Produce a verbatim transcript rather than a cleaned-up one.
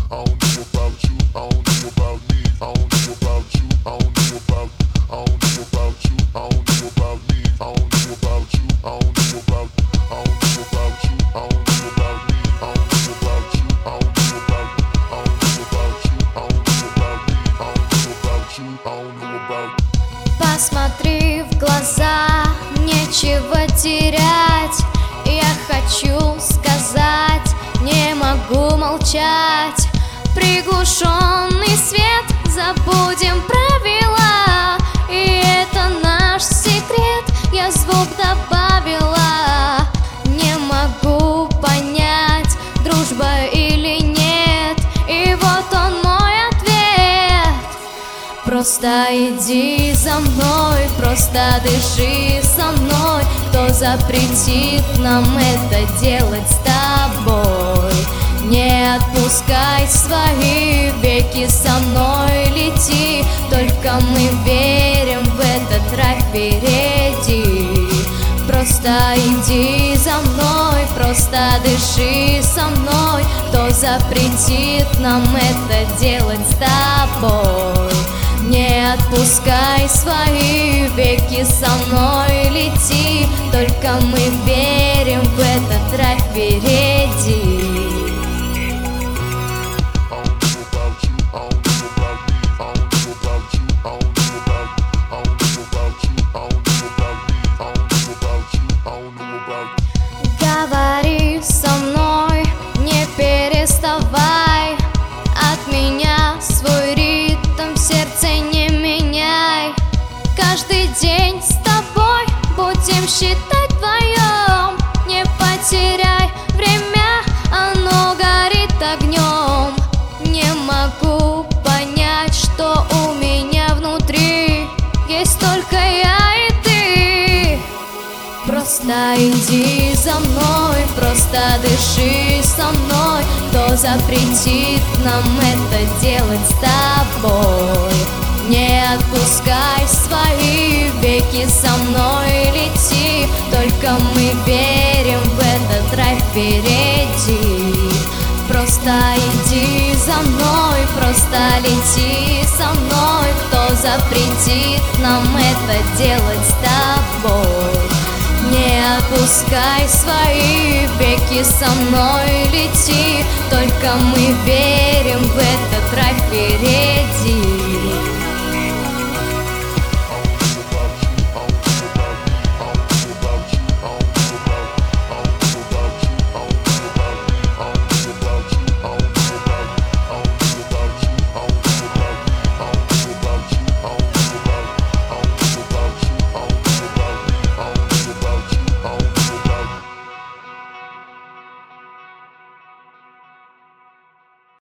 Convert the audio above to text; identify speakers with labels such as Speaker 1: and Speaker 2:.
Speaker 1: I don't know about you, I don't know about me. I don't know about you, I don't know about. I don't know about you, I don't know about me. I don't know about you, I don't know about. I don't know about you, I don't know about me. I don't know about you, I don't know about. I don't know about you, I don't know about me. I don't know about you, I don't know about.
Speaker 2: Посмотри в глаза, нечего терять. Я хочу сказать, не могу молчать. Приглушенный свет, забудем правила. И это наш секрет, я звук добавила. Не могу понять, дружба или нет. И вот он мой ответ. Просто иди за мной, просто дыши со мной. Кто запретит нам это делать с тобой? Не отпускай свои веки, со мной лети. Только мы верим в этот рай впереди. Просто иди за мной, просто дыши со мной. Кто запретит нам это делать с тобой? Не отпускай свои веки, со мной лети. Только мы верим в этот рай впереди. Говори со мной, не переставай. От меня свой ритм, сердце не меняй. Каждый день с тобой будем считать вдвоем. Не потеряй время, оно горит огнем. Не могу понять, что у меня внутри есть только я и ты. Просто иди за мной, просто дыши со мной. Кто запретит нам это делать с тобой? Не отпускай свои веки, со мной лети. Только мы верим в этот рай впереди. Просто иди за мной, просто лети со мной. Кто запретит нам это делать с тобой? Не отпускай свои веки, со мной лети. Только мы верим в этот рай впереди.